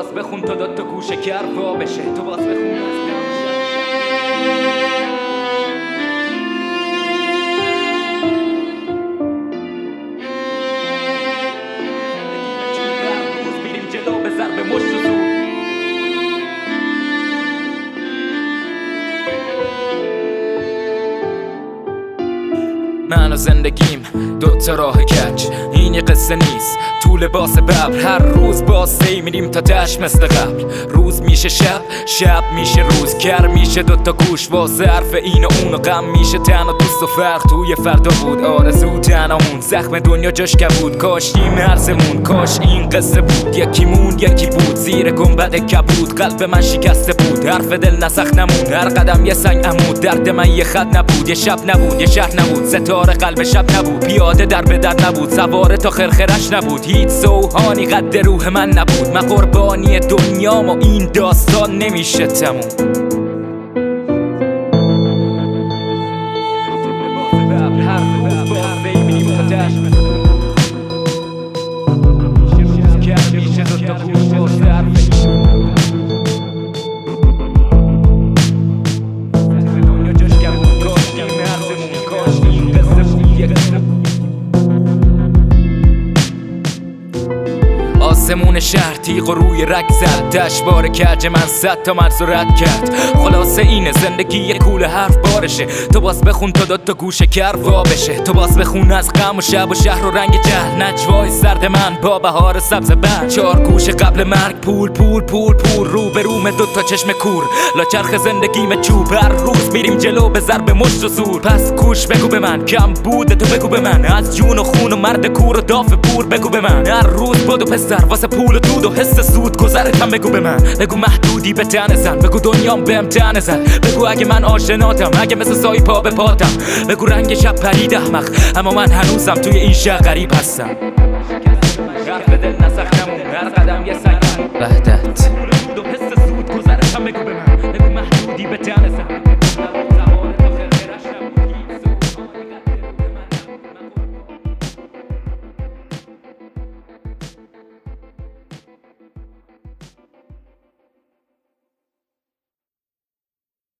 باز بخون تا داد تا گوشه گر وا بشه، تو باز بخون میریم جلو به ضرب مشت و زور. من و زندگیم دوتا راه کج، این یه قصه نیست تو لباس ببر. هر روز باسه میریم تا تش مثل قبل. روز میشه شب، شب میشه روز، گر میشه دوتا گوش واسه حرف این و اون، و غم میشه تن و دوست و فرق توی فردا بود. آرزو تنامون زخم دنیا جاش بود، کاش این مرزمون، کاش این قصه بود. یکی مون یکی بود زیر گنبد کبود، قلب من شکسته بود، حرف دل نسخ نمود. هر قدم یه سنگ عمود، درد من یه خط نبود، یه شب نبود، یه شهر نبود، ستاره قلب شب نبود، پیاده در به در نبود، سواره تا خرخرش نبود، هیچ سوهانی قد روح من نبود. من قربانی دنیام و این داستان نمیشه تموم. آسمون شهر تیغ و روی رگ زد، دشوار کج من 100 تا مرز رد کرد. خلاصه اینه زندگی یه کوله حرف بارشه، تو باز بخون تا داد تا گوشه گر وا بشه، تو باز بخون از غم و شب و شهر و رنگ جهل. نجوای سرد من با بهار سبز بند، 4 گوشه قبل مرگ، پول پول پول پول، رو به روم دوتا چشم کور، لاچرخ زندگیم چوب. هر روز میریم جلو به ضرب مشت و زور. پس گوش بگو به من، کم بوده تو بگو به من، از جون و خون و مرد کور و داف پور بگو به من. هر روز بادو پسر واسه پول و دود و حس سود گذرتم بگو به من. بگو محدودی به تن زن، بگو دنیام بهم تن زن، بگو اگه من آشناتم، اگه مثل سایی پا به پاتم، بگو رنگ شب پرید احمق، اما من هنوزم توی این شهر غریب هستم. حرف دل نسخ نمون، هر قدم یه سنگ. وحدت